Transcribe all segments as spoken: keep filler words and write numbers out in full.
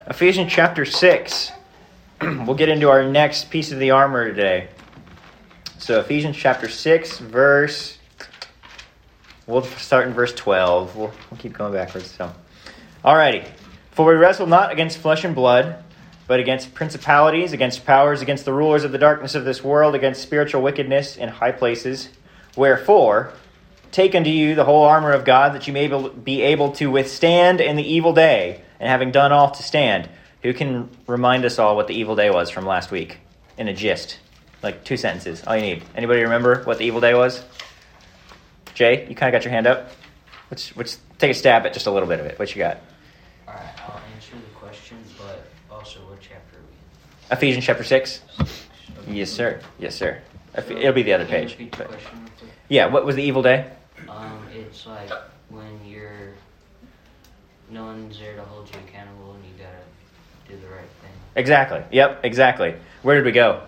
Ephesians chapter six. We'll get into our next piece of the armor today. So Ephesians chapter six, verse... We'll start in verse twelve. We'll, we'll keep going backwards. So, alrighty. For we wrestle not against flesh and blood, but against principalities, against powers, against the rulers of the darkness of this world, against spiritual wickedness in high places. Wherefore, take unto you the whole armor of God, that you may be able to withstand in the evil day, and having done all to stand. Who can remind us all what the evil day was from last week? In a gist. Like two sentences. All you need. Anybody remember what the evil day was? Jay, you kind of got your hand up. Which, which, take a stab at just a little bit of it. What you got? All right, I'll answer the question, but also what chapter are we in? Ephesians chapter six? Okay. Yes, sir. Yes, sir. It'll be the other Can you page. repeat the But, question real quick? yeah, what was the evil day? Um, it's like when you're, no one's there to hold you accountable and you gotta do the right thing. Exactly. Yep, exactly. Where did we go?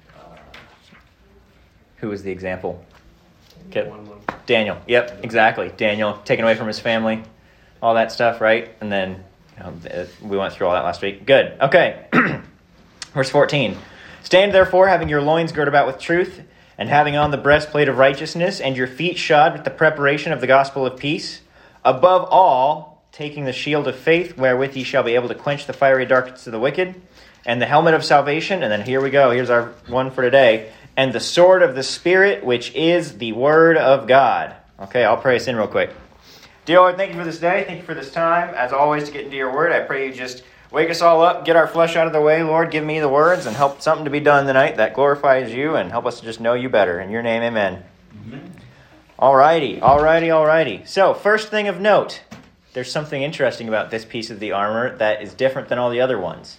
Who was the example? Okay. Daniel. Yep, exactly. Daniel, taken away from his family, all that stuff, right? And then you know, we went through all that last week. Good. Okay. Verse fourteen. Stand therefore, having your loins girt about with truth, and having on the breastplate of righteousness, and your feet shod with the preparation of the gospel of peace. Above all, taking the shield of faith, wherewith ye shall be able to quench the fiery darts of the wicked, and the helmet of salvation. And then here we go. Here's our one for today. And the sword of the Spirit, which is the word of God. Okay, I'll pray us in real quick. Dear Lord, thank you for this day. Thank you for this time. As always, to get into your word, I pray you just wake us all up, get our flesh out of the way, Lord. Give me the words and help something to be done tonight that glorifies you and help us to just know you better. In your name, amen. Amen. Alrighty, alrighty, alrighty. So, first thing of note, there's something interesting about this piece of the armor that is different than all the other ones.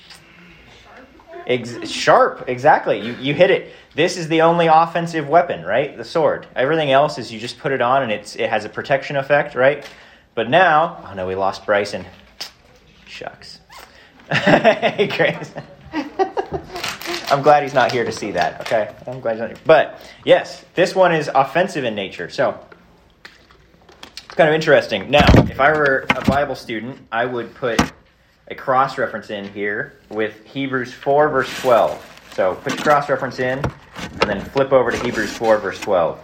Ex- sharp, exactly. You you hit it. This is the only offensive weapon, right? The sword. Everything else is you just put it on and it's it has a protection effect, right? But now, oh no, we lost Bryson. Shucks. Hey, Grace. I'm glad he's not here to see that, okay? I'm glad he's not here. But, yes, this one is offensive in nature. So, it's kind of interesting. Now, if I were a Bible student, I would put a cross-reference in here with Hebrews four, verse twelve. So, put your cross-reference in, and then flip over to Hebrews four, verse twelve.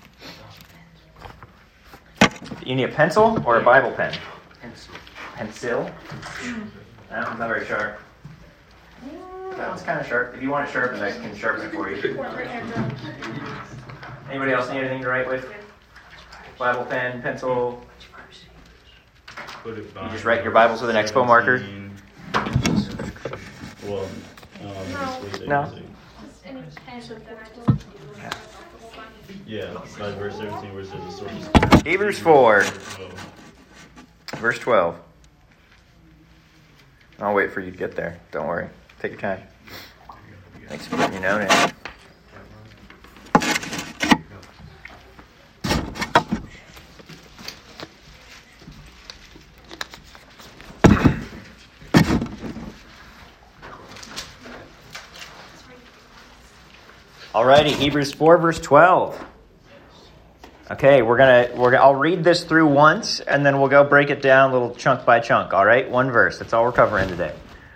You need a pencil or a Bible pen? Pencil. Pencil? That one's not very sharp. That one's kind of sharp. If you want it sharpened, I can sharpen it for you. Anybody else need anything to write with? Bible pen, pencil? You You just write your Bibles with an expo marker? Well, um, No. Yeah, by verse seventeen, where it says the sword is Spirit. Hebrews four, Oh. verse twelve. I'll wait for you to get there. Don't worry. Take your time. Thanks for letting me know now. Alrighty, Hebrews four, verse twelve. Okay, we're gonna we're gonna, I'll read this through once, and then we'll go break it down little chunk by chunk. All right, one verse. That's all we're covering today.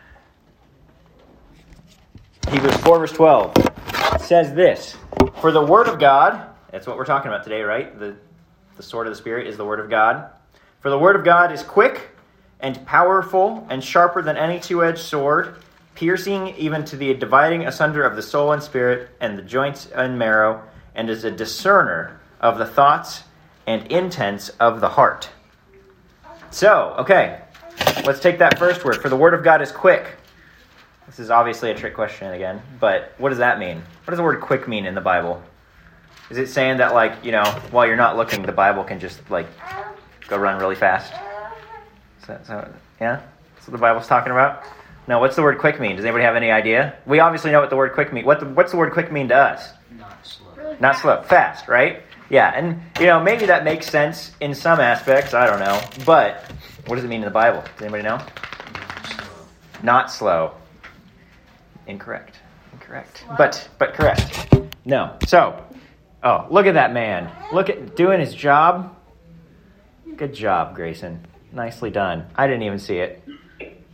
Hebrews four, verse twelve says this: "For the word of God," that's what we're talking about today, right? The the sword of the Spirit is the word of God. "For the word of God is quick and powerful and sharper than any two-edged sword, piercing even to the dividing asunder of the soul and spirit and the joints and marrow, and is a discerner of the thoughts and intents of the heart." So, okay, let's take that first word. For the word of God is quick. This is obviously a trick question again, but what does that mean? What does the word quick mean in the Bible? Is it saying that, like, you know, while you're not looking, the Bible can just, like, go run really fast? Is that, is that, yeah? That's what the Bible's talking about? No, what's the word quick mean? Does anybody have any idea? We obviously know what the word quick mean. What the, what's the word quick mean to us? Not slow. Really Not fast. slow. Fast, right? Yeah, and, you know, maybe that makes sense in some aspects. I don't know. But what does it mean in the Bible? Does anybody know? Not slow. Not slow. Incorrect. Incorrect. But but correct. No. So, oh, look at that man. Look at doing his job. Good job, Grayson. Nicely done. I didn't even see it.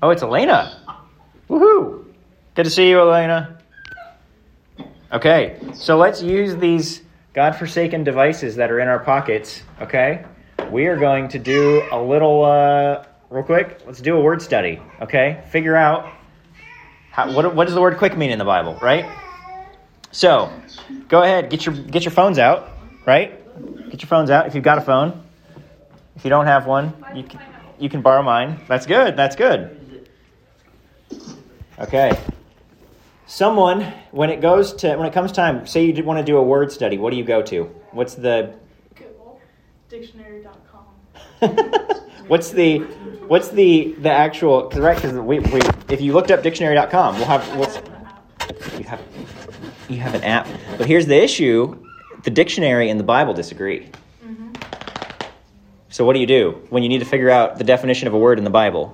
Oh, it's Elena. Woohoo! Good to see you, Elena. Okay, so let's use these godforsaken devices that are in our pockets, okay? We are going to do a little, uh, real quick, let's do a word study, okay? Figure out, how, what, what does the word quick mean in the Bible, right? So, go ahead, get your get your phones out, right? Get your phones out if you've got a phone. If you don't have one, you can, you can borrow mine. That's good, that's good. Okay. Someone, when it goes to when it comes time, say you want to do a word study, what do you go to? What's the Google dictionary dot com. What's the what's the the actual cause, right? Because we, we if you looked up dictionary dot com, we'll have what's you have you have an app. But here's the issue: the dictionary and the Bible disagree. Mm-hmm. So what do you do when you need to figure out the definition of a word in the Bible?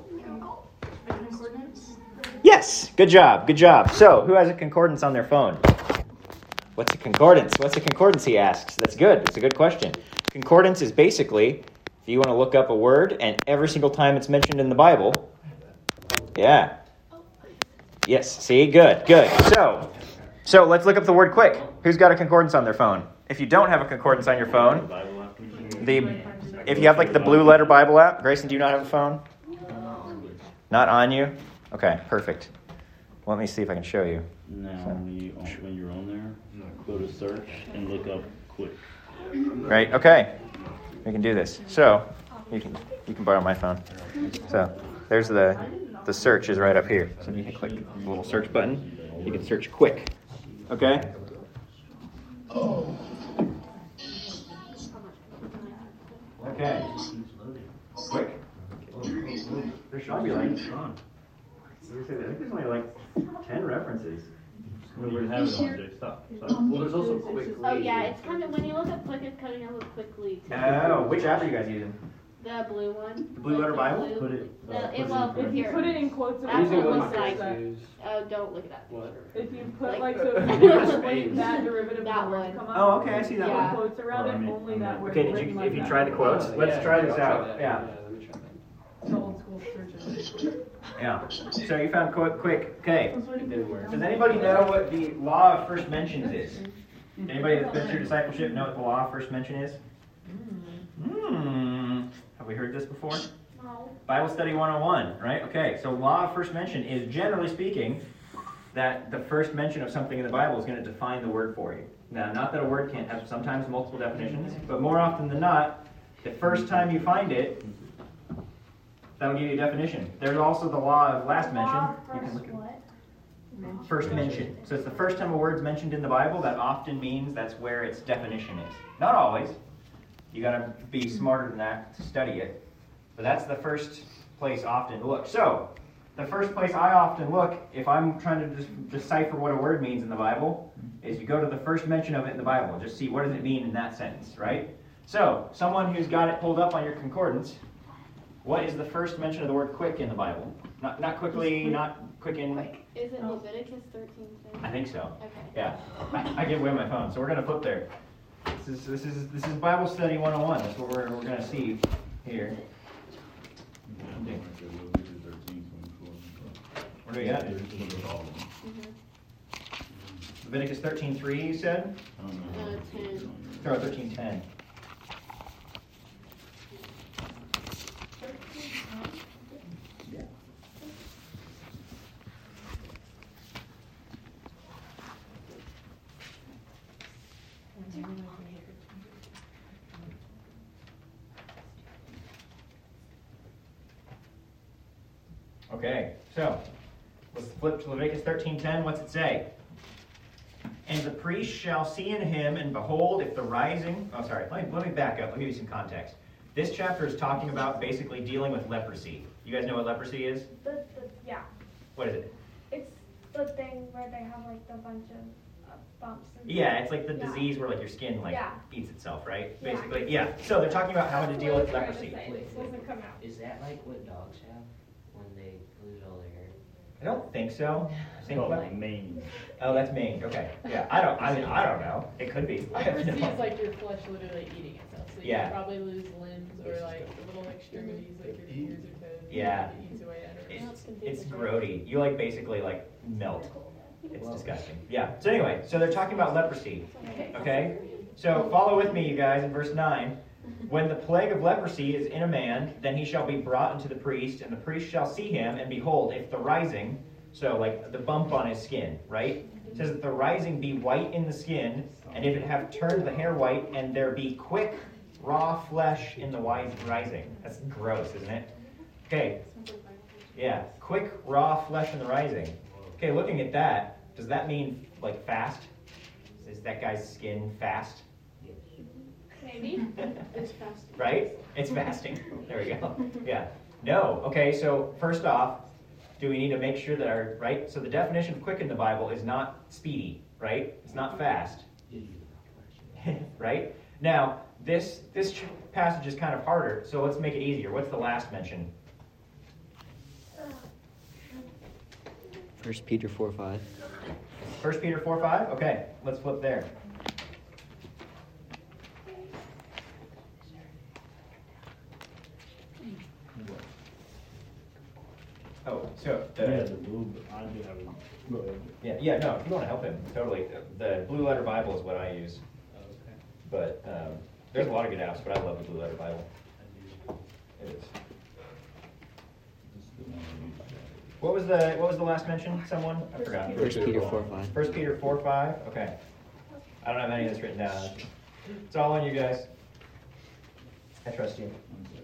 Yes, good job, good job. So, who has a concordance on their phone? What's a concordance? What's a concordance, he asks. That's good. It's a good question. Concordance is basically, if you want to look up a word, and every single time it's mentioned in the Bible, yeah. Yes, see, good, good. So, so let's look up the word quick. Who's got a concordance on their phone? If you don't have a concordance on your phone, the if you have like the Blue Letter Bible app, Grayson, do you not have a phone? Not on you? Okay, perfect. Let me see if I can show you. Now, when, you, when you're on there, go to search and look up quick. Right, okay. We can do this. So, you can you can borrow my phone. So, there's the the search is right up here. So you can click the little search button. You can search quick. Okay? Okay. Quick. There should be like I think there's only like ten references. When you have it on, Jay, stop. stop. Well, there's also quick. Oh yeah, it's kind of when you look up quick, it's coming up with quickly. Too. Oh, which app are you guys using? The blue one. The Blue Letter the Bible? Blue. Put it. The, Uh, it, put well, it in if you Put it in quotes. That's around what it it looks looks like. oh, don't look at that. If you put Like- like, so if you explain that derivative That of the word one. come up. Oh, okay, I see that Yeah. Quotes around Well, I it, mean, only I that mean- word. Okay, did written you like if you that. tried the quotes? Uh, Let's yeah, try I'll this try out. that. Yeah. let me try that. The old school searches. Yeah. So you found quote quick. Okay. It didn't work. Does anybody know what the law of first mentions is? Anybody that's been through discipleship know what the law of first mention is? Hmm. Have we heard this before? No. Bible Study one oh one, right? Okay, so law of first mention is, generally speaking, that the first mention of something in the Bible is going to define the word for you. Now, not that a word can't have sometimes multiple definitions, but more often than not, the first time you find it, that'll give you a definition. There's also the law of last mention. You can look at What? first mention. So it's the first time a word's mentioned in the Bible. That often means that's where its definition is. Not always. You got to be smarter than that to study it. But that's the first place often to look. So, the first place I often look, if I'm trying to just decipher what a word means in the Bible, is you go to the first mention of it in the Bible and just see what does it mean in that sentence, right? So, someone who's got it pulled up on your concordance, what is the first mention of the word quick in the Bible? Not not quickly, not quick in... Is it Leviticus thirteen? I think so. Okay. Yeah. I, I give away my phone, so we're going to flip there. This is this is this is Bible Study one oh one. That's what we're we're going to see here. Where do you at? Leviticus thirteen three, you said? Uh, ten. Or thirteen ten. Yeah. Okay, so let's flip to Leviticus thirteen ten. What's it say? And the priest shall see in him, and behold, if the rising... Oh, sorry, let me, let me back up. Let me give you some context. This chapter is talking about basically dealing with leprosy. You guys know what leprosy is? The, the, yeah, What is it? it's the thing where they have like the bunch of uh, bumps. And Yeah, it's like the Yeah. disease where like your skin like Yeah. eats itself, right? Yeah. Basically, yeah. So they're talking about how to deal with leprosy. It doesn't come out. Is that like what dogs have when they lose all their hair? I don't think so. I think Called lep- mange. Oh, that's mange. Okay. Yeah. I don't. I mean, I don't know. It could be. I have Leprosy no- is like your flesh literally eating itself. So you Yeah. can probably lose limbs or like little extremities like your fingers or toes. Yeah. It eats away at it. it's, it's grody. You like basically like melt. It's disgusting. Yeah. So anyway, so they're talking about leprosy. Okay? So follow with me, you guys, in verse nine. When the plague of leprosy is in a man, then he shall be brought unto the priest, and the priest shall see him, and behold, if the rising, so like the bump on his skin, right? It says that the rising be white in the skin, and if it have turned the hair white, and there be quick, raw flesh in the wise rising. That's gross, isn't it? Okay. Yeah. Quick, raw flesh in the rising. Okay, looking at that, does that mean like fast? Is that guy's skin fast? Maybe. It's fast. Right? It's fasting. There we go. Yeah. No. Okay, so first off, do we need to make sure that our, right? So the definition of quick in the Bible is not speedy, right? It's not fast. Right? Now, this this passage is kind of harder, so let's make it easier. What's the last mention? First Peter four five. First Peter four five? Okay, let's flip there. Oh, so the, Yeah, the blue, I do have one. Go ahead. yeah, yeah, no, if you want to help him, totally. The Blue Letter Bible is what I use, Okay. but um, there's a lot of good apps, but I love the Blue Letter Bible. It is. What was the what was the last mention? Someone? I forgot. First Peter four five. First Peter four five. Okay. I don't have any of this written down. It's all on you guys. I trust you.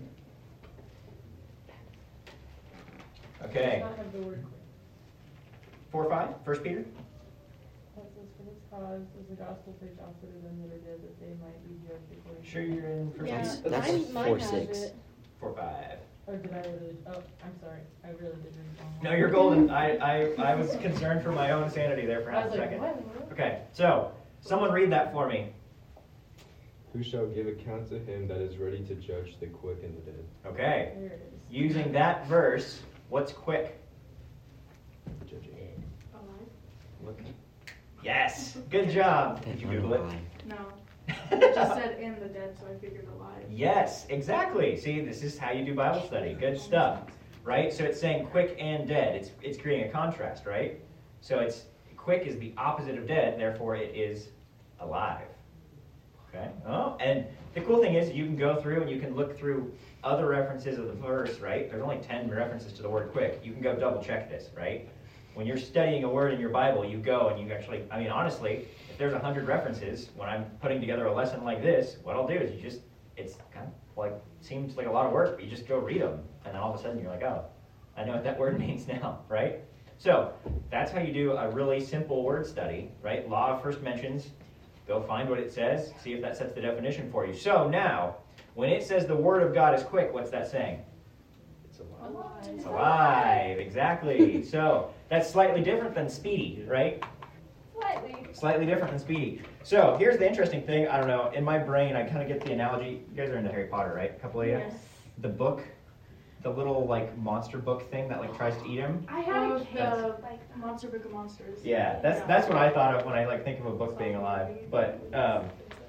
Okay. Not have the word Four five. First Peter. that says, for this cause is the gospel preached also to them that are dead, that they might be judged according to. Sure, you're in First Yeah, Peter. That's mine, mine four has six. it. Four five. Or did I really, oh, I'm sorry, I really did read it wrong. No, you're golden. I, I I was concerned for my own sanity there for I half was a like, second. what? Okay, so someone read that for me. Who shall give account to him that is ready to judge the quick and the dead? Okay. There it is. Using that verse, what's quick? Judging. Look. Yes. Good job. Did you Google it? No. It just said in the dead, so I figured alive. Yes, exactly. See, this is how you do Bible study. Good stuff. Right? So it's saying quick and dead. It's it's creating a contrast, right? So it's quick is the opposite of dead, therefore it is alive. Okay? Oh, and the cool thing is you can go through and you can look through other references of the verse, right? There's only ten references to the word quick. You can go double check this, right? When you're studying a word in your Bible, you go and you actually, I mean, honestly, if there's a hundred references, when I'm putting together a lesson like this, what I'll do is you just, it's kind of like, seems like a lot of work, but you just go read them. And then all of a sudden you're like, oh, I know what that word means now, right? So that's how you do a really simple word study, right? Law of first mentions, go find what it says, see if that sets the definition for you. So now, when it says the word of God is quick, what's that saying? It's alive. It's alive, exactly. So that's slightly different than speedy, right? Slightly. Slightly different than speedy. So here's the interesting thing. I don't know. In my brain, I kind of get the analogy. You guys are into Harry Potter, right? A couple of you. Yes. The book, the little like monster book thing that like tries to eat him. I had Oh, the like Monster Book of Monsters. Yeah, that's that's what I thought of when I like think of a book being alive. But um,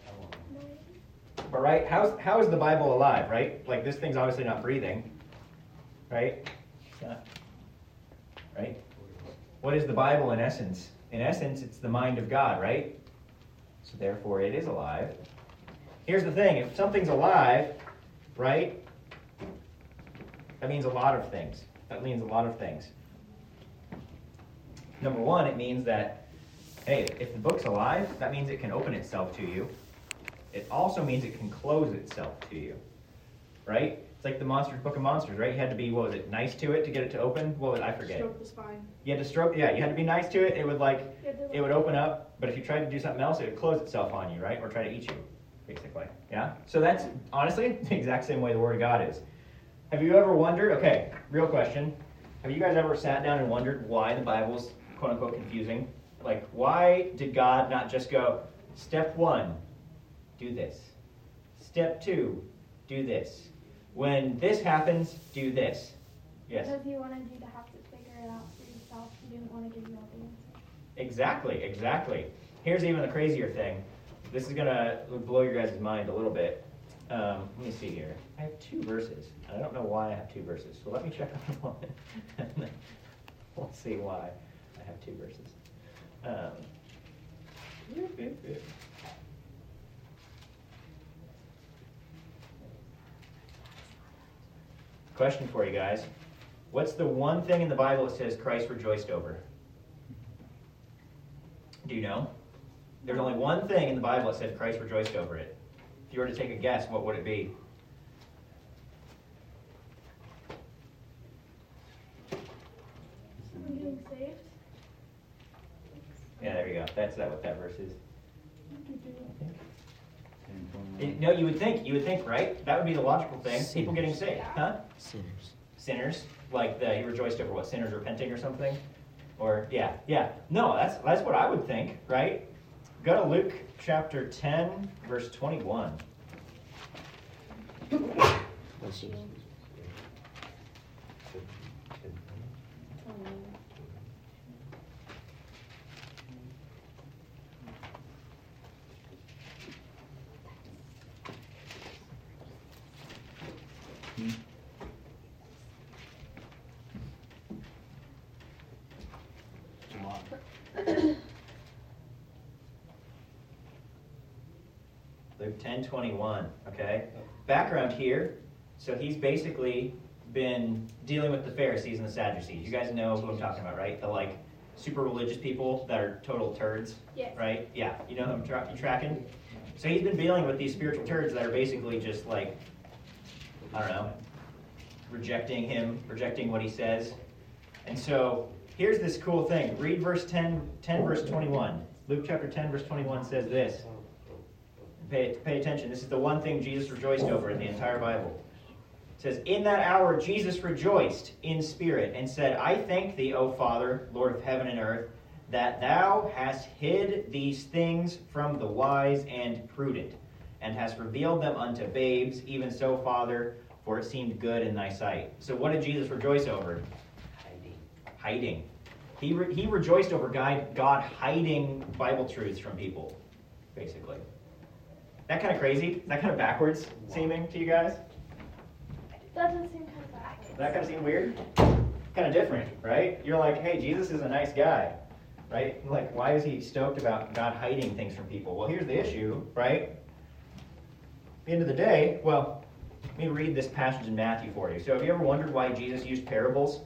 but right, how's how is the Bible alive? Right, like this thing's obviously not breathing. Right. It's not. Right. What is the Bible in essence? In essence, it's the mind of God, right? So therefore, it is alive. Here's the thing: if something's alive, right, that means a lot of things. That means a lot of things. Number one, it means that, hey, if the book's alive, that means it can open itself to you. It also means it can close itself to you, right? It's like the Monsters Book of Monsters, right? You had to be, what was it, nice to it to get it to open? What was I forget? Stroke the spine. You had to stroke, yeah, you had to be nice to it. It would like, it would open up, but if you tried to do something else, it would close itself on you, right? Or try to eat you, basically, yeah? So that's, honestly, the exact same way the Word of God is. Have you ever wondered, okay, real question, have you guys ever sat down and wondered why the Bible's quote-unquote confusing? Like, why did God not just go, step one, do this. Step two, do this. When this happens, do this. Yes? Because he wanted you to have to figure it out for yourself. He didn't want to give you all the answers. Exactly, exactly. Here's even the crazier thing. This is going to blow your guys' mind a little bit. Um, let me see here. I have two verses. I don't know why I have two verses, so let me check on a moment. And then we'll see why I have two verses. Um, Question for you guys. What's the one thing in the Bible that says Christ rejoiced over? Do you know? There's only one thing in the Bible that says Christ rejoiced over it. If you were to take a guess, what would it be? I'm getting saved. Yeah, there you go. That's that what that verse is. It- no, you would think, you would think, right? That would be the logical thing. People getting saved, huh? Sinners. Sinners, like the, he rejoiced over what, sinners repenting or something? Or, yeah, yeah. No, that's that's what I would think, right? Go to Luke chapter ten, verse twenty-one. Luke ten twenty-one, okay? Background here, so he's basically been dealing with the Pharisees and the Sadducees. You guys know who I'm talking about, right? The, like, super religious people that are total turds, Yes. right? Yeah, you know who I'm tra- you tracking? So he's been dealing with these spiritual turds that are basically just, like, I don't know, rejecting him, rejecting what he says. And so here's this cool thing. Read verse ten, ten verse twenty-one. Luke chapter ten, verse twenty-one says this. Pay, pay attention. This is the one thing Jesus rejoiced over in the entire Bible. It says, "In that hour Jesus rejoiced in spirit and said, I thank thee, O Father, Lord of heaven and earth, that thou hast hid these things from the wise and prudent, and hast revealed them unto babes, even so, Father, for it seemed good in thy sight." So what did Jesus rejoice over? Hiding. Hiding. He, re- he rejoiced over God, God hiding Bible truths from people, basically. That kind of crazy? Is that kind of backwards seeming to you guys? That does seem kind of bad. Does that kind of seem weird? Kind of different, right? You're like, hey, Jesus is a nice guy, right? Like, why is he stoked about God hiding things from people? Well, here's the issue, right? At the end of the day, well, let me read this passage in Matthew for you. So have you ever wondered why Jesus used parables?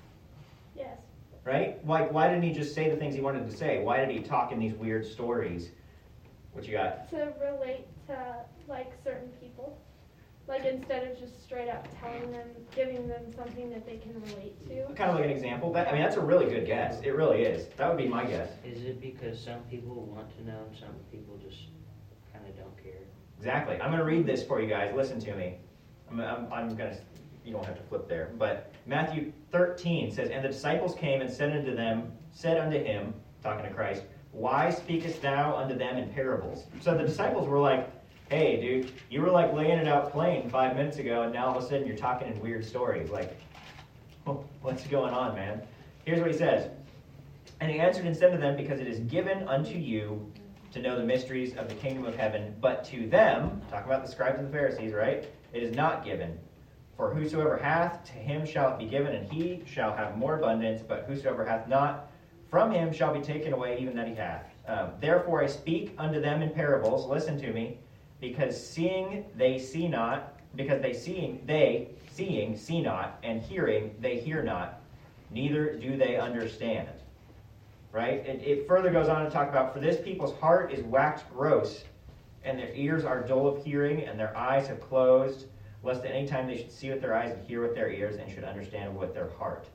Yes. Right? Like, why didn't he just say the things he wanted to say? Why did he talk in these weird stories? What you got? To relate to like certain people. Like instead of just straight up telling them, giving them something that they can relate to. Kind of like an example. That, I mean, that's a really good guess. It really is. That would be my guess. Is it because some people want to know and some people just kind of don't care? Exactly. I'm going to read this for you guys. Listen to me. I'm, I'm, I'm going to, you don't have to flip there. But Matthew thirteen says, "And the disciples came and said unto them, said unto him," talking to Christ, "Why speakest thou unto them in parables?" So the disciples were like, hey, dude, you were like laying it out plain five minutes ago, and now all of a sudden you're talking in weird stories. Like, what's going on, man? Here's what he says. "And he answered and said to them, Because it is given unto you to know the mysteries of the kingdom of heaven, but to them," talking about the scribes and the Pharisees, right? "It is not given. For whosoever hath, to him shall it be given, and he shall have more abundance. But whosoever hath not, from him shall be taken away even that he hath. Um, Therefore I speak unto them in parables," listen to me, "because seeing they see not, because they seeing they seeing see not, and hearing they hear not, neither do they understand." Right? It, it further goes on to talk about, "For this people's heart is waxed gross, and their ears are dull of hearing, and their eyes have closed, lest at any time they should see with their eyes and hear with their ears, and should understand with their heart."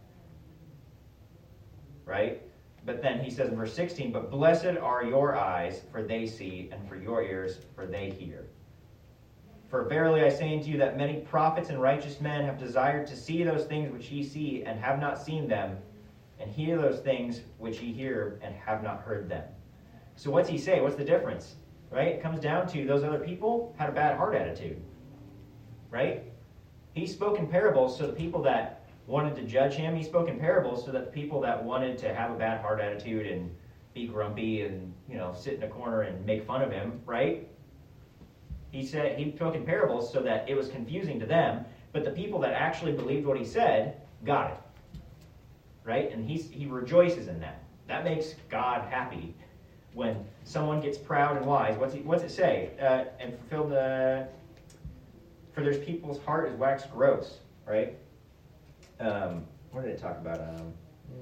Right? But then he says in verse sixteen, "But blessed are your eyes, for they see, and for your ears, for they hear. For verily I say unto you that many prophets and righteous men have desired to see those things which ye see, and have not seen them, and hear those things which ye hear, and have not heard them." So what's he say? What's the difference? Right? It comes down to those other people had a bad heart attitude. Right? He spoke in parables, so the people that wanted to judge him, he spoke in parables so that the people that wanted to have a bad heart attitude and be grumpy and, you know, sit in a corner and make fun of him, right? He said he spoke in parables so that it was confusing to them, but the people that actually believed what he said got it. Right? And he's, he rejoices in that. That makes God happy. When someone gets proud and wise, what's, he, what's it say? Uh, and fulfill the, for there's people's heart is waxed gross, right? Um, what did it talk about? Um,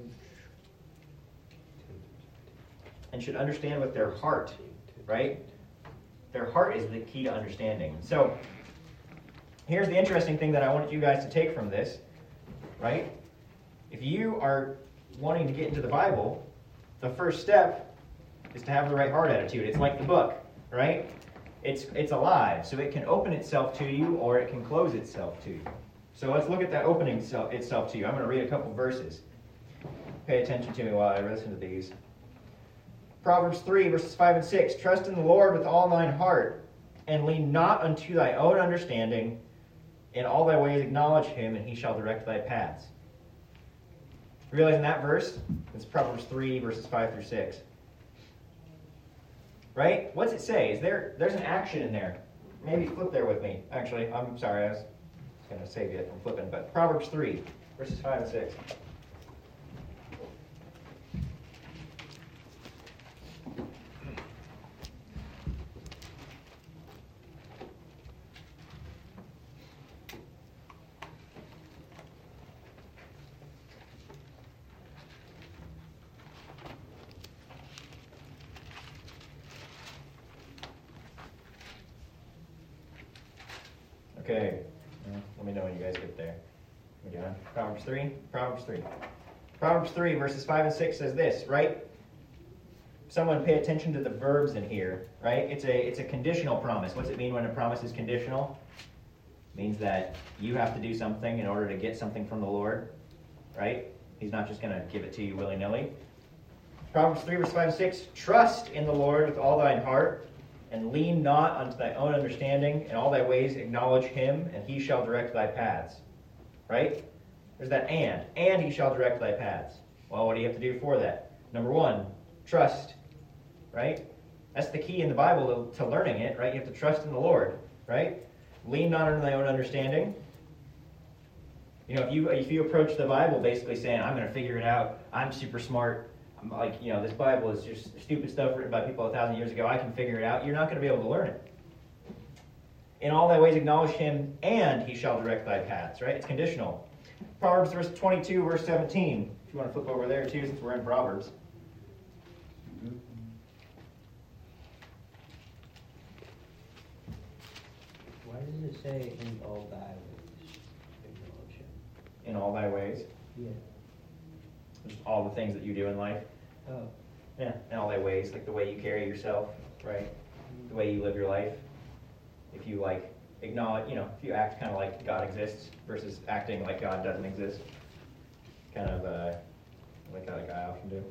and should understand with their heart, right? Their heart is the key to understanding. So, here's the interesting thing that I wanted you guys to take from this, right? If you are wanting to get into the Bible, the first step is to have the right heart attitude. It's like the book, right? It's it's alive, so it can open itself to you or it can close itself to you. So let's look at that opening itself to you. I'm going to read a couple verses. Pay attention to me while I listen to these. Proverbs three, verses five and six. Trust in the Lord with all thine heart, and lean not unto thy own understanding. In all thy ways acknowledge him, and he shall direct thy paths. Realizing that verse? It's Proverbs three, verses five through six. Right? What's it say? Is there? There's an action in there. Maybe flip there with me. Actually, I'm sorry. I was going to save you from flipping. But Proverbs three, verses five and six. Okay, well, let me know when you guys get there. We done? Proverbs three? Proverbs three. Proverbs three, verses five and six says this, right? Someone pay attention to the verbs in here, right? It's a it's a conditional promise. What's it mean when a promise is conditional? It means that you have to do something in order to get something from the Lord, right? He's not just going to give it to you willy-nilly. Proverbs three, verse five and six, trust in the Lord with all thine heart, and lean not unto thy own understanding. In all thy ways acknowledge him, and he shall direct thy paths. Right? There's that and. And he shall direct thy paths. Well, what do you have to do for that? Number one, trust. Right? That's the key in the Bible to, to learning it, right? You have to trust in the Lord. Right? Lean not unto thy own understanding. You know, if you if you approach the Bible basically saying, I'm going to figure it out, I'm super smart, I'm like, you know, this Bible is just stupid stuff written by people a thousand years ago, I can figure it out, you're not going to be able to learn it. In all thy ways acknowledge him, and he shall direct thy paths, right? It's conditional. Proverbs verse twenty-two, verse seventeen. If you want to flip over there too, since we're in Proverbs. Why does it say in all thy ways acknowledge him? In all thy ways. Yeah. Just all the things that you do in life. Oh. Yeah, in all thy ways, like the way you carry yourself, right? The way you live your life. If you like acknowledge, you know, if you act kind of like God exists versus acting like God doesn't exist. Kind of uh, like how I often do.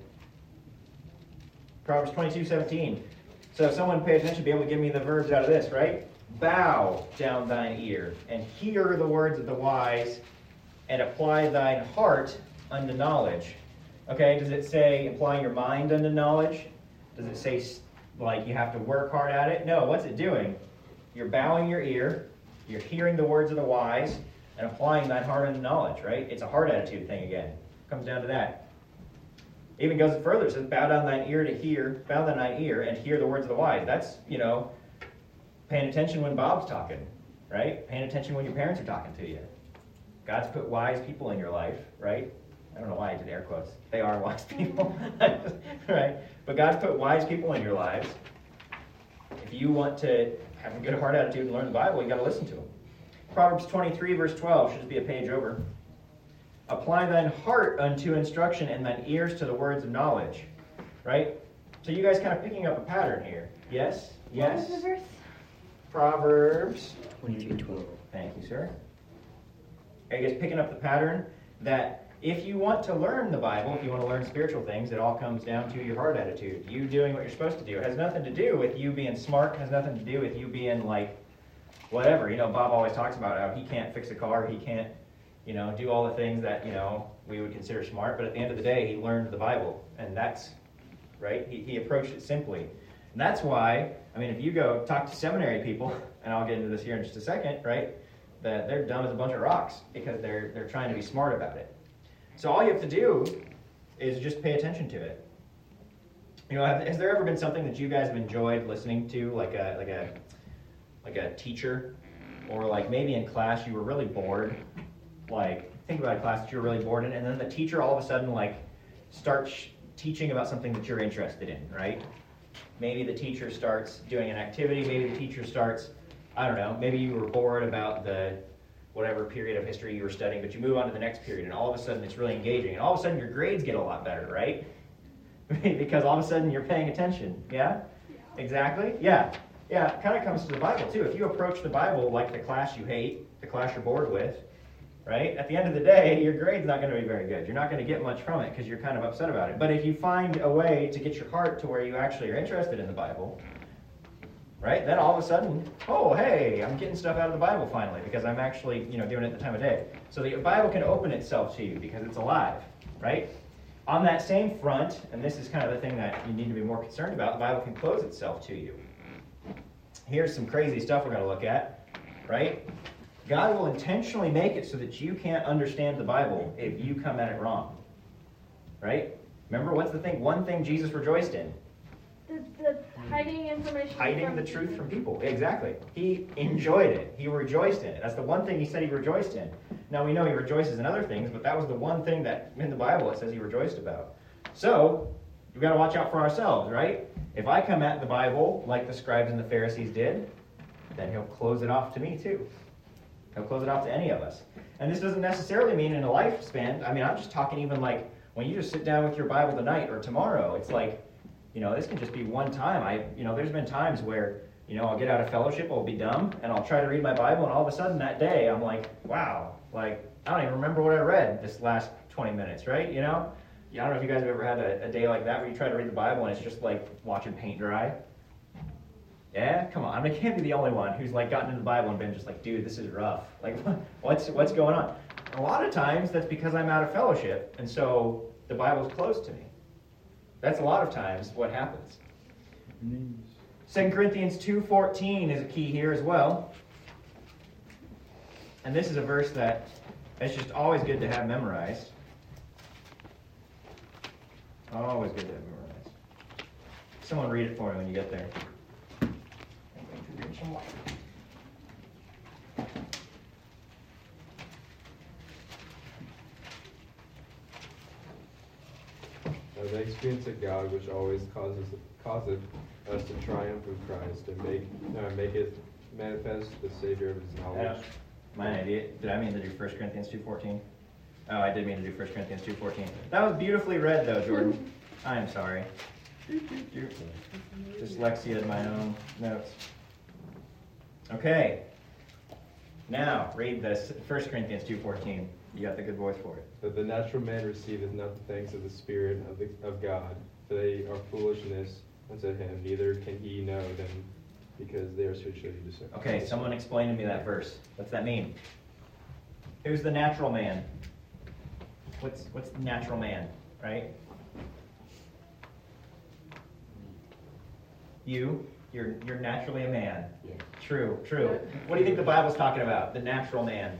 Proverbs twenty-two seventeen. So if someone pay attention, be able to give me the verbs out of this, right? Bow down thine ear, and hear the words of the wise, and apply thine heart unto knowledge. Okay, does it say applying your mind unto knowledge? Does it say like you have to work hard at it? No, what's it doing? You're bowing your ear, you're hearing the words of the wise, and applying thine heart unto knowledge, right? It's a heart attitude thing again. Comes down to that. It even goes further. It says, bow down thine ear to hear, bow down thine ear and hear the words of the wise. That's, you know, paying attention when Bob's talking, right? Paying attention when your parents are talking to you. God's put wise people in your life, right? I don't know why I did air quotes. They are wise people, right? But God's put wise people in your lives. If you want to have a good heart attitude and learn the Bible, you got to listen to them. Proverbs twenty-three, verse twelve, should just be a page over. Apply thine heart unto instruction and thine ears to the words of knowledge. Right? So you guys kind of picking up a pattern here. Yes? Yes? What was the verse? Proverbs twenty-two twelve. Thank you, sir. Are you guys picking up the pattern that if you want to learn the Bible, if you want to learn spiritual things, it all comes down to your heart attitude. You doing what you're supposed to do. It has nothing to do with you being smart. It has nothing to do with you being like whatever. You know, Bob always talks about how he can't fix a car. He can't, you know, do all the things that, you know, we would consider smart. But at the end of the day, he learned the Bible. And that's, right? He, he approached it simply. And that's why, I mean, if you go talk to seminary people, and I'll get into this here in just a second, right, that they're dumb as a bunch of rocks because they're they're trying to be smart about it. So all you have to do is just pay attention to it. You know, have, has there ever been something that you guys have enjoyed listening to, like a like a like a teacher, or like maybe in class you were really bored? Like, think about a class that you were really bored in, and then the teacher all of a sudden like starts teaching about something that you're interested in, right? Maybe the teacher starts doing an activity. Maybe the teacher starts, I don't know, maybe you were bored about the whatever period of history you were studying, but you move on to the next period, and all of a sudden it's really engaging, and all of a sudden your grades get a lot better, right? Because all of a sudden you're paying attention, yeah? Exactly? Yeah. Yeah, it kind of comes to the Bible, too. If you approach the Bible like the class you hate, the class you're bored with, right? At the end of the day, your grade's not going to be very good. You're not going to get much from it because you're kind of upset about it. But if you find a way to get your heart to where you actually are interested in the Bible, right? Then all of a sudden, oh, hey, I'm getting stuff out of the Bible finally because I'm actually, you know, doing it at the time of day. So the Bible can open itself to you because it's alive, right? On that same front, and this is kind of the thing that you need to be more concerned about, the Bible can close itself to you. Here's some crazy stuff we're going to look at, right? God will intentionally make it so that you can't understand the Bible if you come at it wrong, right? Remember, what's the thing? One thing Jesus rejoiced in. The, the hiding information Hiding from the truth people. from people. Exactly. He enjoyed it. He rejoiced in it. That's the one thing he said he rejoiced in. Now, we know he rejoices in other things, but that was the one thing that in the Bible it says he rejoiced about. So, we've got to watch out for ourselves, right? If I come at the Bible like the scribes and the Pharisees did, then he'll close it off to me too. He'll close it off to any of us. And this doesn't necessarily mean in a lifespan. I mean, I'm just talking even like when you just sit down with your Bible tonight or tomorrow. It's like, you know, this can just be one time. I, you know, there's been times where, you know, I'll get out of fellowship, I'll be dumb, and I'll try to read my Bible, and all of a sudden that day I'm like, wow, like, I don't even remember what I read this last twenty minutes, right? You know? I don't know if you guys have ever had a, a day like that where you try to read the Bible and it's just like watching paint dry. Yeah? Come on. I mean, I can't be the only one who's like gotten into the Bible and been just like, dude, this is rough. Like, what's what's going on? A lot of times that's because I'm out of fellowship, and so the Bible's closed to me. That's a lot of times what happens. Second Corinthians two fourteen is a key here as well. And this is a verse that it's just always good to have memorized. Always good to have memorized. Someone read it for me when you get there. I'm going to drink some water. Now the experience of God, which always causes causeth us to triumph in Christ, and make uh, make it manifest the Savior of His knowledge. Yeah. My idea. Did I mean to do First Corinthians two fourteen? Oh, I did mean to do First Corinthians two fourteen. That was beautifully read, though, Jordan. I am sorry. Dyslexia in my own notes. Okay. Now, read this First Corinthians two fourteen. You got the good voice for it. That the natural man receiveth not the thanks of the Spirit of, the, of God, for they are foolishness unto him, neither can he know them, because they are spiritually discerned. Okay, someone explain to me that verse. What's that mean? Who's the natural man? What's what's the natural man, right? You, you're you're naturally a man. Yeah. True, true. What do you think the Bible's talking about? The natural man.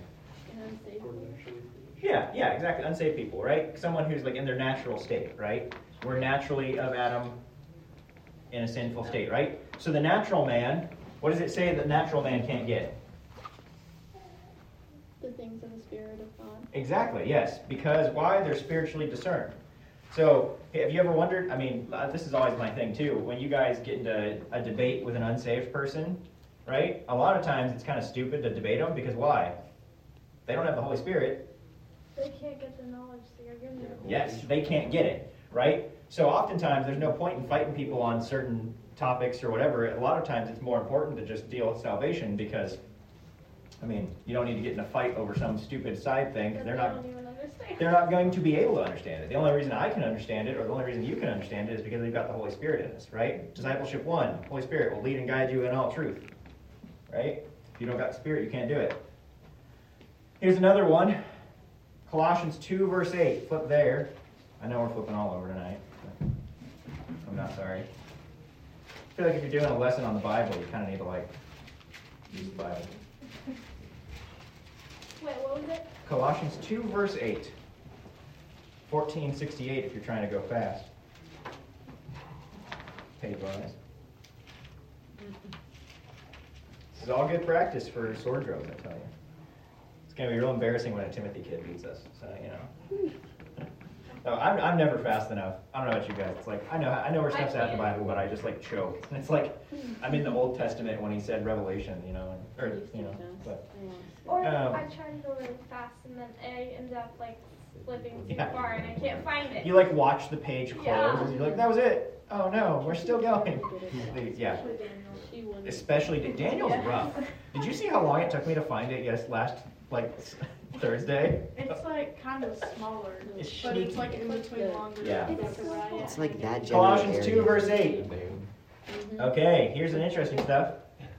Yeah, yeah, exactly. Unsaved people, right? Someone who's like in their natural state, right? We're naturally of Adam in a sinful state, right? So the natural man, what does it say that the natural man can't get? The things of the Spirit of God. Exactly, yes. Because why? They're spiritually discerned. So, have you ever wondered, I mean, this is always my thing too, when you guys get into a debate with an unsaved person, right? A lot of times it's kind of stupid to debate them, because why? They don't have the Holy Spirit. They can't get the knowledge, so you're giving them. Yes, they can't get it, right? So oftentimes there's no point in fighting people on certain topics or whatever. A lot of times it's more important to just deal with salvation, because, I mean, you don't need to get in a fight over some stupid side thing, because That they're they not don't even understand. they're not going to be able to understand it. The only reason I can understand it, or the only reason you can understand it, is because we've got the Holy Spirit in us, right? Discipleship one, Holy Spirit will lead and guide you in all truth, right? If you don't got the Spirit, you can't do it. Here's another one. Colossians two, verse eight. Flip there. I know we're flipping all over tonight, but I'm not sorry. I feel like if you're doing a lesson on the Bible, you kind of need to like use the Bible. Wait, what was it? Colossians two, verse eight. fourteen sixty-eight if you're trying to go fast. Page-wise. This is all good practice for sword drills, I tell you. It's going to be real embarrassing when a Timothy kid beats us, so, you know. No, I'm, I'm never fast enough. I don't know about you guys. It's like, I know I know where stuff's at in the Bible, but I just, like, choke. And it's like, I'm in the Old Testament when he said Revelation, you know, and, or, you know, but. Or Um, I try to go really fast and then I end up like flipping too Yeah. far and I can't find it. You, like, watch the page close, Yeah. and you're like, that was it. Oh, no, we're still going. Yeah. She won. Especially, Daniel's rough. Did you see how long it took me to find it yes last, like, Thursday? It's like kind of smaller, It's but it's sneaky. like in between longer. Yeah. It's so cool. It's like that general Colossians two, area. verse eight. Okay, here's an interesting stuff.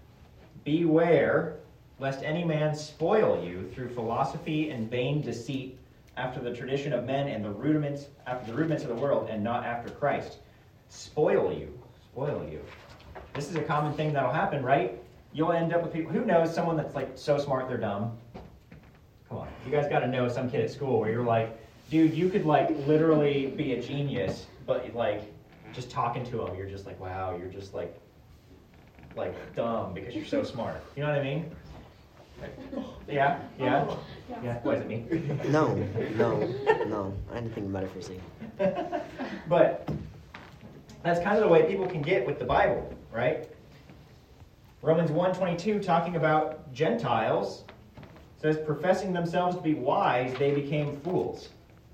Beware lest any man spoil you through philosophy and vain deceit, after the tradition of men and the rudiments after the rudiments of the world, and not after Christ. Spoil you, spoil you. This is a common thing that'll happen, right? You'll end up with people. Who knows someone that's like so smart they're dumb? Come on, you guys got to know some kid at school where you're like, dude, you could like literally be a genius, but like just talking to them, you're just like, wow, you're just like, like dumb because you're so smart. You know what I mean? Yeah, yeah, yeah. Why is it me? No, no, no. I didn't think about it for a second. But that's kind of the way people can get with the Bible, right? Romans one twenty-two, talking about Gentiles, says, professing themselves to be wise, they became fools.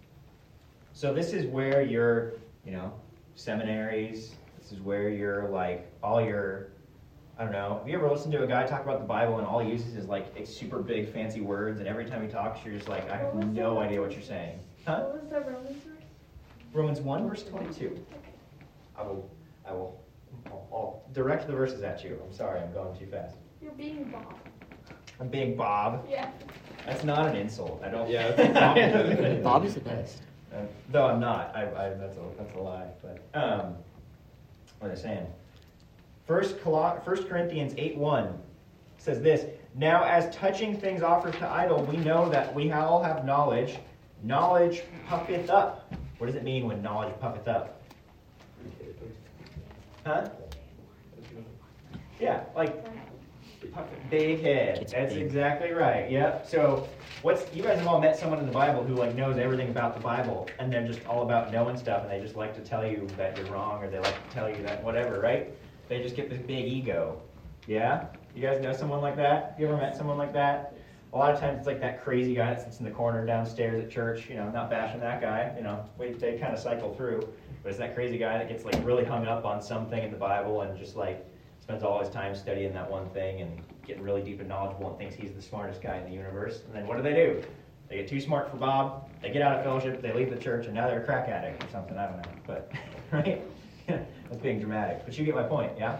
So this is where your, you know, seminaries, this is where your, like, all your, I don't know, have you ever listened to a guy talk about the Bible and all he uses is, like, super big fancy words, and every time he talks, you're just like, I have no idea what you're saying. Huh? What was the Romans verse? Romans one, verse twenty-two. I will, I will, I'll, I'll direct the verses at you. I'm sorry, I'm going too fast. You're being Bob. I'm being Bob. Yeah. That's not an insult. I don't. Yeah, that's a compliment. Bob is the best. Uh, though I'm not. I, I, that's a that's a lie. But um, what was I saying? First, Col- First Corinthians eight one says this. Now, as touching things offered to idol, we know that we all have knowledge. Knowledge puffeth up. What does it mean when knowledge puffeth up? Huh? Yeah, like big head. It's That's big. exactly right. Yep. So, what's you guys have all met someone in the Bible who like knows everything about the Bible, and they're just all about knowing stuff, and they just like to tell you that you're wrong, or they like to tell you that whatever, right? They just get this big ego. Yeah? You guys know someone like that? You ever met someone like that? A lot of times it's like that crazy guy that sits in the corner downstairs at church. You know, not bashing that guy. You know, we, they kind of cycle through. But it's that crazy guy that gets like really hung up on something in the Bible and just like spends all his time studying that one thing and getting really deep and knowledgeable and thinks he's the smartest guy in the universe. And then what do they do? They get too smart for Bob. They get out of fellowship. They leave the church, and now they're a crack addict or something. I don't know. But right? That's being dramatic. But you get my point, yeah?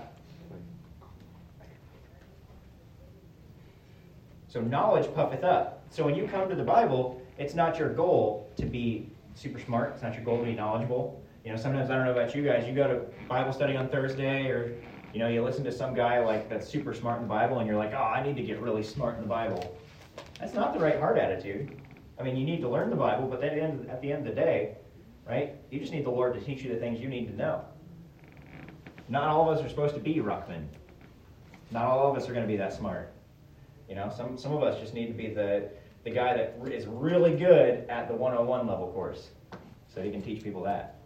So knowledge puffeth up. So when you come to the Bible, it's not your goal to be super smart. It's not your goal to be knowledgeable. You know, sometimes, I don't know about you guys, you go to Bible study on Thursday, or, you know, you listen to some guy like that's super smart in the Bible, and you're like, oh, I need to get really smart in the Bible. That's not the right heart attitude. I mean, you need to learn the Bible, but at the end, at the end of the day, right, you just need the Lord to teach you the things you need to know. Not all of us are supposed to be Ruckman. Not all of us are going to be that smart. You know, some some of us just need to be the the guy that is really good at the one oh one level course, so he can teach people that.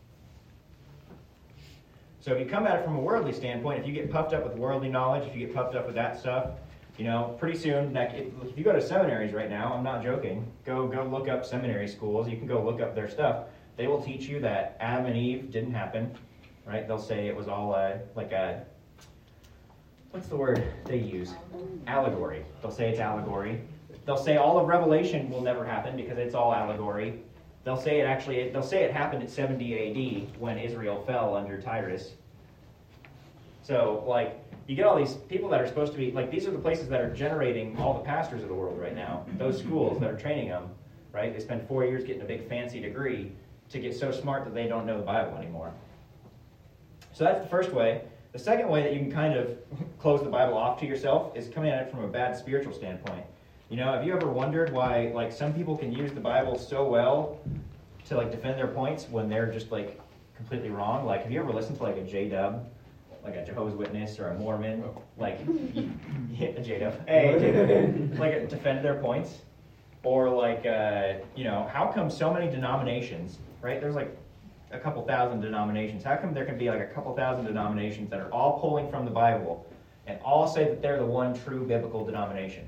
So if you come at it from a worldly standpoint, if you get puffed up with worldly knowledge, if you get puffed up with that stuff, you know, pretty soon, like, if you go to seminaries right now, I'm not joking, go go look up seminary schools. You can go look up their stuff. They will teach you that Adam and Eve didn't happen, right? They'll say it was all uh, like a What's the word they use? Allegory. They'll say it's allegory. They'll say all of Revelation will never happen because it's all allegory. They'll say it actually, they'll say it happened at seventy A D when Israel fell under Tyrus. So, like, you get all these people that are supposed to be, like, these are the places that are generating all the pastors of the world right now. Those schools that are training them, right? They spend four years getting a big fancy degree to get so smart that they don't know the Bible anymore. So that's the first way. The second way that you can kind of close the Bible off to yourself is coming at it from a bad spiritual standpoint. You know, have you ever wondered why, like, some people can use the Bible so well to, like, defend their points when they're just, like, completely wrong? Like, have you ever listened to, like, a J-Dub, like a Jehovah's Witness or a Mormon, like, a J-Dub, hey, J-Dub, like, defend their points? Or, like, uh, you know, how come so many denominations, right? There's, like, a couple thousand denominations. How come there can be, like, a couple thousand denominations that are all pulling from the Bible and all say that they're the one true biblical denomination?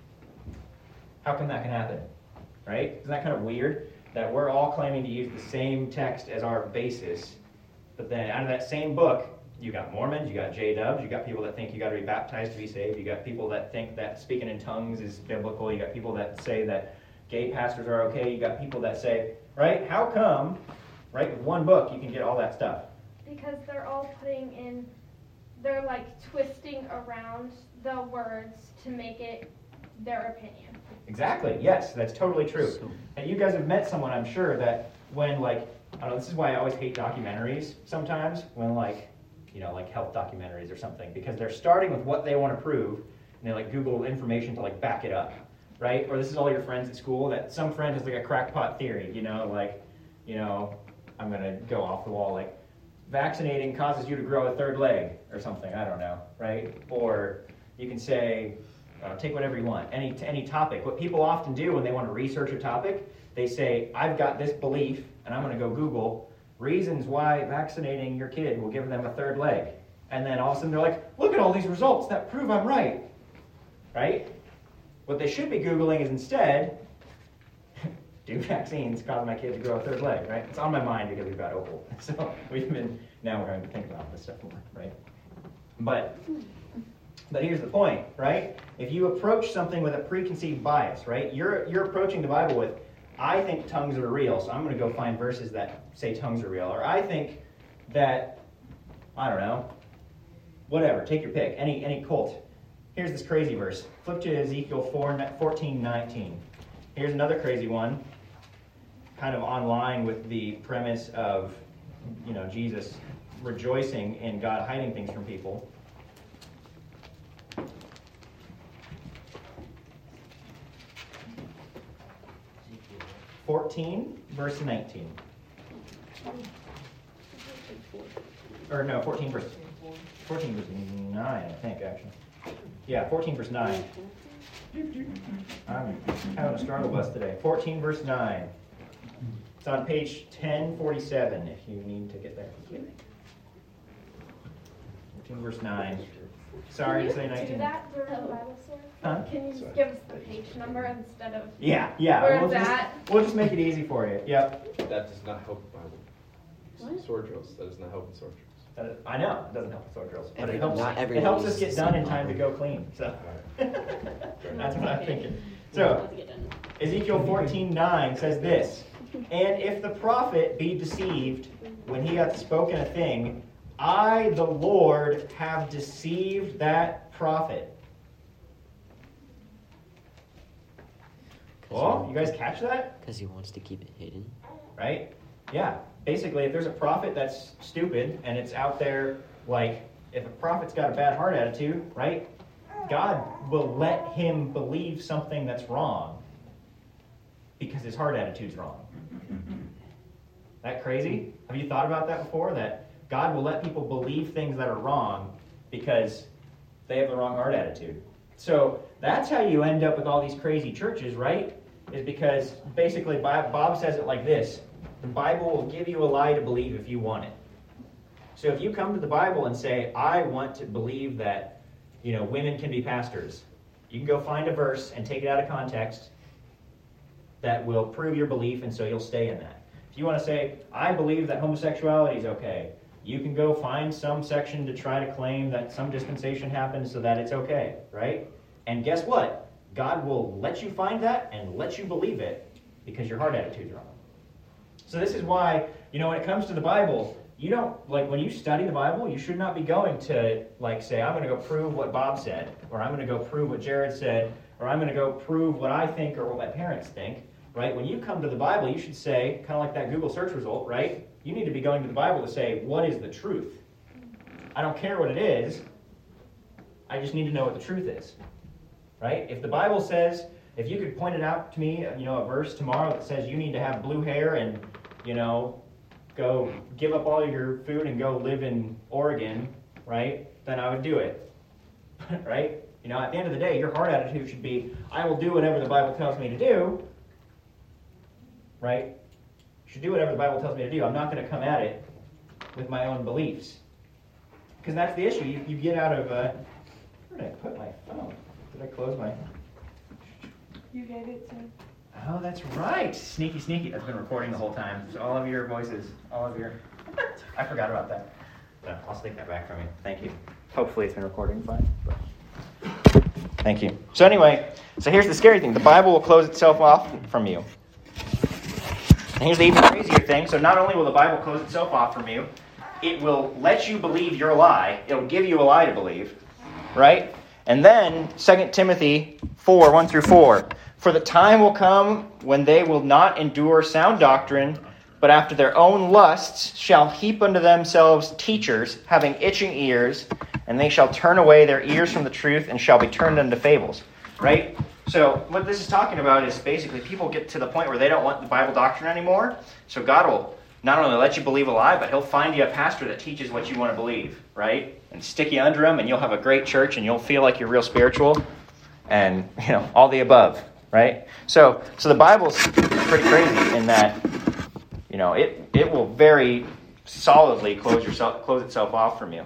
How come that can happen, right? Isn't that kind of weird that we're all claiming to use the same text as our basis, but then out of that same book, you got Mormons, you got J-Dubs, you got people that think you got to be baptized to be saved, you got people that think that speaking in tongues is biblical, you got people that say that gay pastors are okay, you got people that say, right, how come, right, with one book you can get all that stuff? Because they're all putting in, they're like twisting around the words to make it their opinion. Exactly, yes, that's totally true. And you guys have met someone, I'm sure, that when, like, I don't know, this is why I always hate documentaries sometimes, when, like, you know, like health documentaries or something, because they're starting with what they want to prove, and they, like, Google information to, like, back it up, right? Or this is all your friends at school, that some friend has, like, a crackpot theory, you know, like, you know, I'm going to go off the wall, like, vaccinating causes you to grow a third leg, or something, I don't know, right? Or you can say, Uh, take whatever you want, any any topic. What people often do when they want to research a topic, they say, I've got this belief, and I'm going to go Google reasons why vaccinating your kid will give them a third leg. And then all of a sudden they're like, look at all these results that prove I'm right. Right? What they should be Googling is instead, do vaccines cause my kid to grow a third leg, right? It's on my mind because we've got Opal. So we've been, now we're going to think about this stuff more, right? But... But here's the point, right? If you approach something with a preconceived bias, right? You're you're approaching the Bible with, I think tongues are real, so I'm going to go find verses that say tongues are real. Or I think that, I don't know, whatever, take your pick, any any cult. Here's this crazy verse. Flip to Ezekiel fourteen nineteen. Here's another crazy one, kind of online with the premise of, you know, Jesus rejoicing in God hiding things from people. fourteen, verse nineteen. Or no, fourteen verse, fourteen verse nine, I think, actually. Yeah, fourteen verse nine. I'm having a struggle bus today. fourteen verse nine. It's on page ten forty-seven if you need to get there. fourteen verse nine. Sorry to say Can you nineteen. do that during the Bible story? Huh? Can you just give us the page number instead of Yeah, yeah. where we'll it's just, at? We'll just make it easy for you. Yep. That does not help the Bible. What? Sword drills. That does not help in sword drills. That is- I know it doesn't help with sword drills, but Every- it helps. not It everyone helps us uses get the done same in time to Bible. go clean. So that's what I'm Okay. thinking. So Ezekiel fourteen nine says this: And if the prophet be deceived when he hath spoken a thing, I, the Lord, have deceived that prophet. Well, you guys catch that? Because he wants to keep it hidden. Right? Yeah. Basically, if there's a prophet that's stupid and it's out there, like, if a prophet's got a bad heart attitude, right? God will let him believe something that's wrong because his heart attitude's wrong. That crazy? Have you thought about that before? That God will let people believe things that are wrong because they have the wrong heart attitude. So that's how you end up with all these crazy churches, right? Is because basically Bob says it like this: the Bible will give you a lie to believe if you want it. So if you come to the Bible and say, I want to believe that, you know, women can be pastors, you can go find a verse and take it out of context that will prove your belief, and so you'll stay in that. If you want to say, I believe that homosexuality is okay, you can go find some section to try to claim that some dispensation happens so that it's okay, right? And guess what? God will let you find that and let you believe it because your heart attitude's wrong. So this is why, you know, when it comes to the Bible, you don't, like, when you study the Bible, you should not be going to, like, say, I'm going to go prove what Bob said, or I'm going to go prove what Jared said, or I'm going to go prove what I think or what my parents think, right? When you come to the Bible, you should say, kind of like that Google search result, right? You need to be going to the Bible to say, what is the truth? I don't care what it is. I just need to know what the truth is. Right? If the Bible says, if you could point it out to me, you know, a verse tomorrow that says you need to have blue hair and, you know, go give up all your food and go live in Oregon, right? Then I would do it. Right? You know, at the end of the day, your heart attitude should be, I will do whatever the Bible tells me to do. Right? You should do whatever the Bible tells me to do. I'm not going to come at it with my own beliefs. Because that's the issue. You, you get out of, uh, where did I put my phone? Did I close my... You gave it to me. Oh, that's right. Sneaky, sneaky. That's been recording the whole time. So all of your voices, all of your... I forgot about that. So I'll sneak that back from you. Thank you. Hopefully it's been recording fine. But... Thank you. So anyway, so here's the scary thing. The Bible will close itself off from you. And here's the even crazier thing. So not only will the Bible close itself off from you, it will let you believe your lie. It'll give you a lie to believe. Right? And then, Second Timothy four, one through four. For the time will come when they will not endure sound doctrine, but after their own lusts shall heap unto themselves teachers, having itching ears, and they shall turn away their ears from the truth, and shall be turned unto fables. Right? So, what this is talking about is basically people get to the point where they don't want the Bible doctrine anymore. So God will not only let you believe a lie, but He'll find you a pastor that teaches what you want to believe. Right? And stick you under him, and you'll have a great church, and you'll feel like you're real spiritual, and, you know, all the above. Right? So so the Bible's pretty crazy in that, you know, it, it will very solidly close yourself close itself off from you.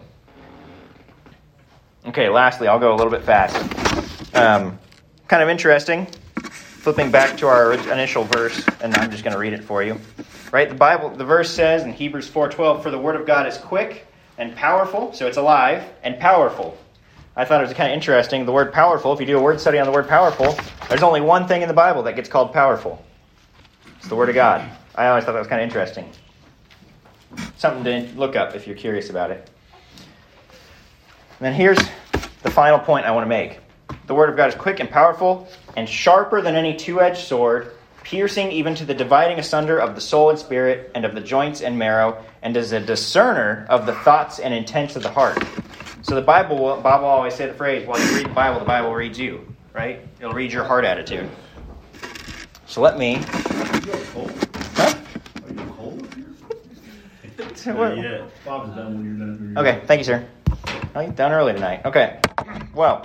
Okay, lastly, I'll go a little bit fast. Um, kind of interesting. Flipping back to our initial verse, and I'm just going to read it for you. Right? The Bible, the verse says in Hebrews four twelve, for the word of God is quick and powerful, so it's alive, and powerful. I thought it was kind of interesting. The word powerful, if you do a word study on the word powerful, there's only one thing in the Bible that gets called powerful. It's the Word of God. I always thought that was kind of interesting. Something to look up if you're curious about it. And then here's the final point I want to make. The Word of God is quick and powerful and sharper than any two-edged sword, piercing even to the dividing asunder of the soul and spirit and of the joints and marrow, and is a discerner of the thoughts and intents of the heart. So the Bible, will, Bob will always say the phrase, while you read the Bible, the Bible reads you, right? It'll read your heart attitude. So let me... Are you cold? Huh? Are you cold here? So Uh, what- yeah, Bob's done when you're done. when you're Okay, done. thank you, sir. Oh, you're done early tonight. Okay, well,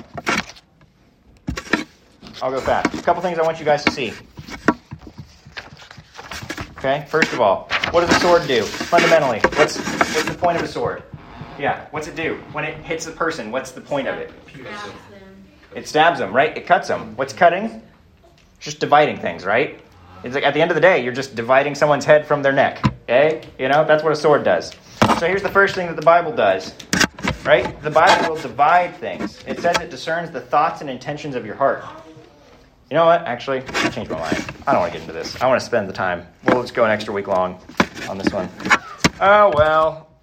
I'll go fast. A couple things I want you guys to see. Okay, first of all, what does a sword do? Fundamentally, what's what's the point of a sword? Yeah, what's it do? When it hits the person, what's the point of it? It stabs them, right? It cuts them. What's cutting? It's just dividing things, right? It's like at the end of the day, you're just dividing someone's head from their neck. Okay? You know, that's what a sword does. So here's the first thing that the Bible does. Right? The Bible will divide things. It says it discerns the thoughts and intentions of your heart. You know what? Actually, I changed my mind. I don't want to get into this. I want to spend the time. We'll just go an extra week long on this one. Oh, well.